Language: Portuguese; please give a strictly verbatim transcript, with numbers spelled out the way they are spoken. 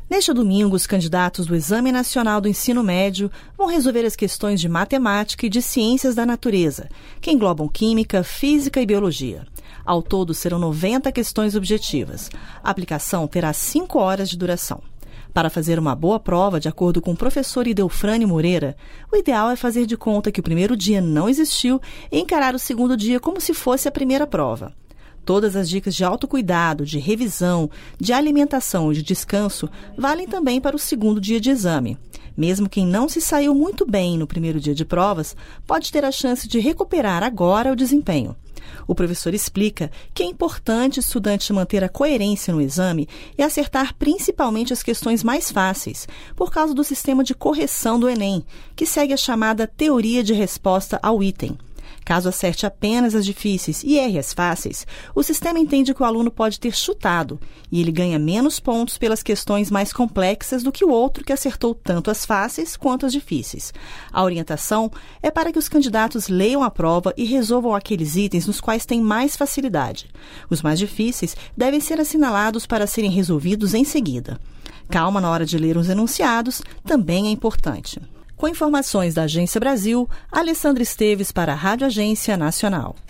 Neste domingo, os candidatos do Exame Nacional do Ensino Médio vão resolver as questões de matemática e de ciências da natureza, que englobam química, física e biologia. Ao todo, serão noventa questões objetivas. A aplicação terá cinco horas de duração. Para fazer uma boa prova, de acordo com o professor Idelfrânio Moreira, o ideal é fazer de conta que o primeiro dia não existiu e encarar o segundo dia como se fosse a primeira prova. Todas as dicas de autocuidado, de revisão, de alimentação e de descanso valem também para o segundo dia de exame. Mesmo quem não se saiu muito bem no primeiro dia de provas, pode ter a chance de recuperar agora o desempenho. O professor explica que é importante o estudante manter a coerência no exame e acertar principalmente as questões mais fáceis, por causa do sistema de correção do Enem, que segue a chamada teoria de resposta ao item. Caso acerte apenas as difíceis e erre as fáceis, o sistema entende que o aluno pode ter chutado e ele ganha menos pontos pelas questões mais complexas do que o outro que acertou tanto as fáceis quanto as difíceis. A orientação é para que os candidatos leiam a prova e resolvam aqueles itens nos quais têm mais facilidade. Os mais difíceis devem ser assinalados para serem resolvidos em seguida. Calma na hora de ler os enunciados também é importante. Com informações da Agência Brasil, Alessandra Esteves para a Rádio Agência Nacional.